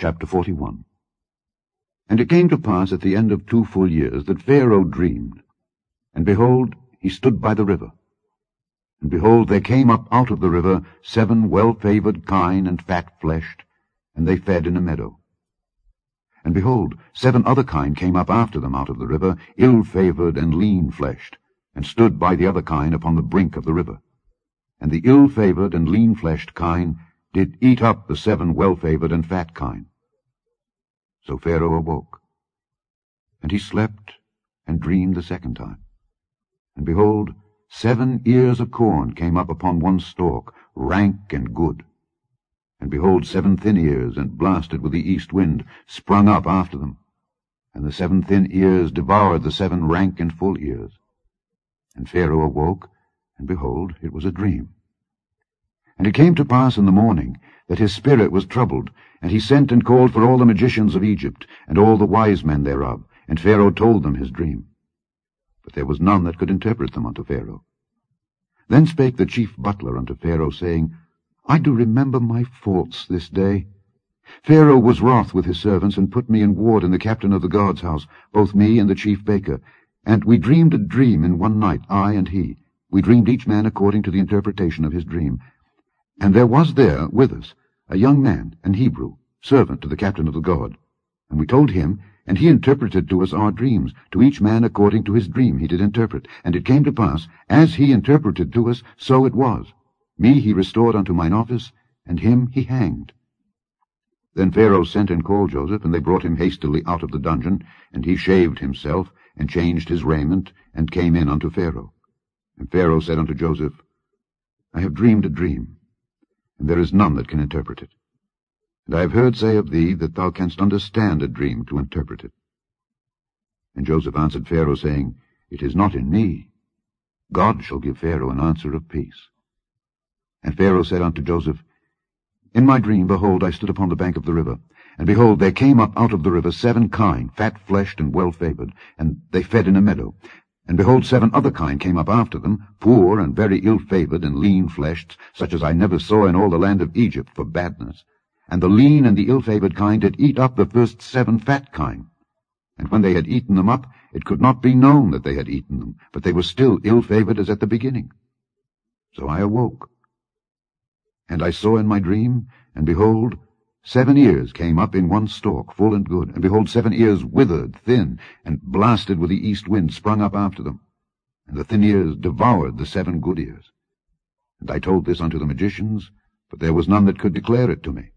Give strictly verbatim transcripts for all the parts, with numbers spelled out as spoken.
Chapter forty-one. And it came to pass at the end of two full years that Pharaoh dreamed, and behold, he stood by the river. And behold, there came up out of the river seven well-favoured kine and fat-fleshed, and they fed in a meadow. And behold, seven other kine came up after them out of the river, ill-favoured and lean-fleshed, and stood by the other kine upon the brink of the river. And the ill-favoured and lean-fleshed kine did eat up the seven well-favoured and fat kine. So Pharaoh awoke, and he slept and dreamed the second time. And behold, seven ears of corn came up upon one stalk, rank and good. And behold, seven thin ears, and blasted with the east wind, sprung up after them. And the seven thin ears devoured the seven rank and full ears. And Pharaoh awoke, and behold, it was a dream. And it came to pass in the morning that his spirit was troubled, and he sent and called for all the magicians of Egypt, and all the wise men thereof, and Pharaoh told them his dream. But there was none that could interpret them unto Pharaoh. Then spake the chief butler unto Pharaoh, saying, I do remember my faults this day. Pharaoh was wroth with his servants, and put me in ward in the captain of the guard's house, both me and the chief baker. And we dreamed a dream in one night, I and he. We dreamed each man according to the interpretation of his dream. And there was there with us a young man, an Hebrew, servant to the captain of the guard. And we told him, and he interpreted to us our dreams. To each man according to his dream he did interpret. And it came to pass, as he interpreted to us, so it was. Me he restored unto mine office, and him he hanged. Then Pharaoh sent and called Joseph, and they brought him hastily out of the dungeon, and he shaved himself, and changed his raiment, and came in unto Pharaoh. And Pharaoh said unto Joseph, I have dreamed a dream, and there is none that can interpret it. And I have heard say of thee that thou canst understand a dream to interpret it. And Joseph answered Pharaoh, saying, It is not in me. God shall give Pharaoh an answer of peace. And Pharaoh said unto Joseph, In my dream, behold, I stood upon the bank of the river, and behold, there came up out of the river seven kine, fat-fleshed and well-favoured, and they fed in a meadow. And behold, seven other kine came up after them, poor and very ill-favoured and lean-fleshed, such as I never saw in all the land of Egypt for badness. And the lean and the ill-favoured kine did eat up the first seven fat kine. And when they had eaten them up, it could not be known that they had eaten them, but they were still ill-favoured as at the beginning. So I awoke. And I saw in my dream, and behold, seven ears came up in one stalk, full and good, and behold, seven ears withered, thin, and blasted with the east wind, sprung up after them. And the thin ears devoured the seven good ears. And I told this unto the magicians, but there was none that could declare it to me.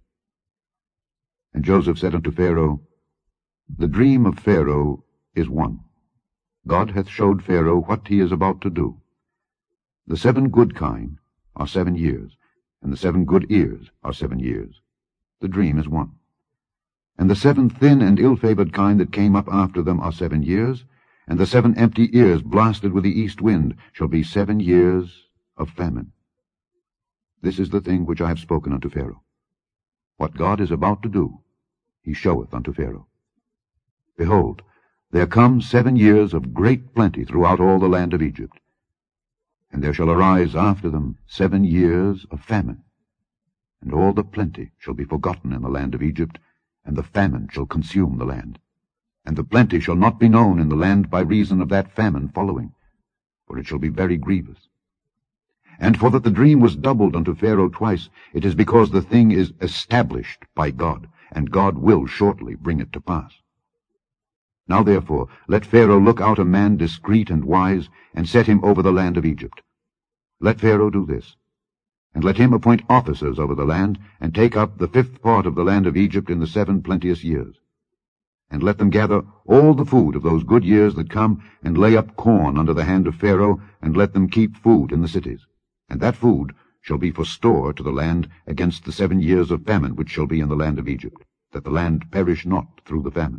And Joseph said unto Pharaoh, The dream of Pharaoh is one. God hath showed Pharaoh what he is about to do. The seven good kine are seven years, and the seven good ears are seven years. The dream is one. And the seven thin and ill-favoured kine that came up after them are seven years, and the seven empty ears blasted with the east wind shall be seven years of famine. This is the thing which I have spoken unto Pharaoh. What God is about to do, he showeth unto Pharaoh. Behold, there come seven years of great plenty throughout all the land of Egypt. And there shall arise after them seven years of famine. And all the plenty shall be forgotten in the land of Egypt, and the famine shall consume the land. And the plenty shall not be known in the land by reason of that famine following, for it shall be very grievous. And for that the dream was doubled unto Pharaoh twice, it is because the thing is established by God, and God will shortly bring it to pass. Now therefore let Pharaoh look out a man discreet and wise, and set him over the land of Egypt. Let Pharaoh do this, and let him appoint officers over the land, and take up the fifth part of the land of Egypt in the seven plenteous years. And let them gather all the food of those good years that come, and lay up corn under the hand of Pharaoh, and let them keep food in the cities. And that food shall be for store to the land against the seven years of famine which shall be in the land of Egypt, that the land perish not through the famine.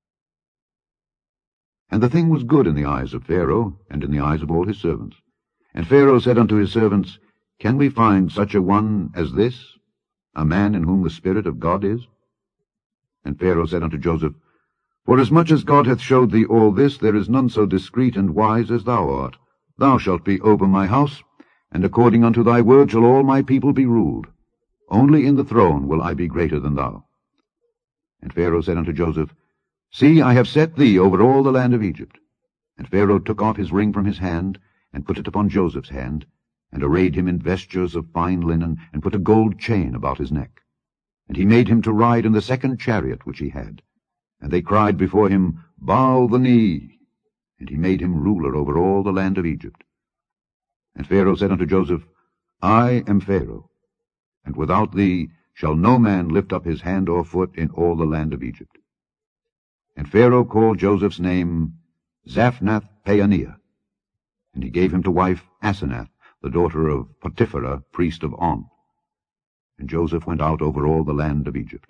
And the thing was good in the eyes of Pharaoh, and in the eyes of all his servants. And Pharaoh said unto his servants, Can we find such a one as this, a man in whom the Spirit of God is? And Pharaoh said unto Joseph, Forasmuch as God hath showed thee all this, there is none so discreet and wise as thou art. Thou shalt be over my house, and according unto thy word shall all my people be ruled. Only in the throne will I be greater than thou. And Pharaoh said unto Joseph, See, I have set thee over all the land of Egypt. And Pharaoh took off his ring from his hand, and put it upon Joseph's hand, and arrayed him in vestures of fine linen, and put a gold chain about his neck. And he made him to ride in the second chariot which he had. And they cried before him, Bow the knee. And he made him ruler over all the land of Egypt. And Pharaoh said unto Joseph, I am Pharaoh, and without thee shall no man lift up his hand or foot in all the land of Egypt. And Pharaoh called Joseph's name Zaphnath-Paaneah, and he gave him to wife Asenath, the daughter of Potipherah, priest of On. And Joseph went out over all the land of Egypt.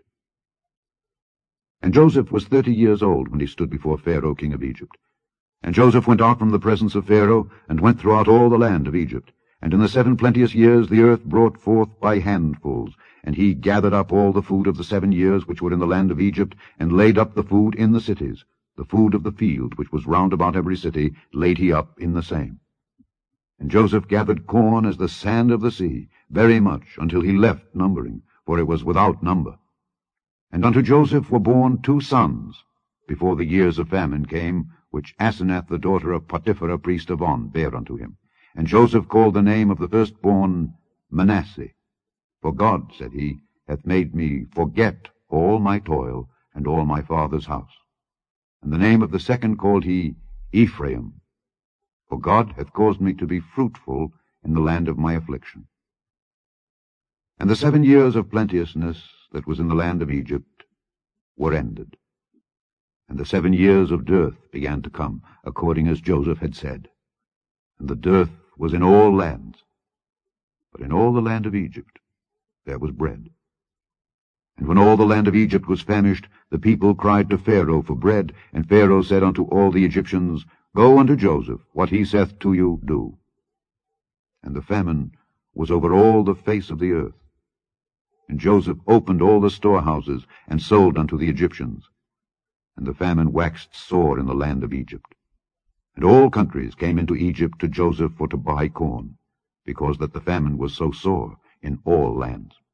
And Joseph was thirty years old when he stood before Pharaoh king of Egypt. And Joseph went out from the presence of Pharaoh, and went throughout all the land of Egypt. And in the seven plenteous years the earth brought forth by handfuls, and he gathered up all the food of the seven years which were in the land of Egypt, and laid up the food in the cities. The food of the field, which was round about every city, laid he up in the same. And Joseph gathered corn as the sand of the sea, very much, until he left numbering, for it was without number. And unto Joseph were born two sons, before the years of famine came, which Asenath the daughter of Potipherah priest of On bare unto him. And Joseph called the name of the firstborn Manasseh. For God, said he, hath made me forget all my toil and all my father's house. And the name of the second called he Ephraim. For God hath caused me to be fruitful in the land of my affliction. And the seven years of plenteousness that was in the land of Egypt were ended. And the seven years of dearth began to come, according as Joseph had said. And the dearth was in all lands, but in all the land of Egypt there was bread. And when all the land of Egypt was famished, the people cried to Pharaoh for bread. And Pharaoh said unto all the Egyptians, Go unto Joseph, what he saith to you, do. And the famine was over all the face of the earth. And Joseph opened all the storehouses, and sold unto the Egyptians. And the famine waxed sore in the land of Egypt. And all countries came into Egypt to Joseph for to buy corn, because that the famine was so sore in all lands.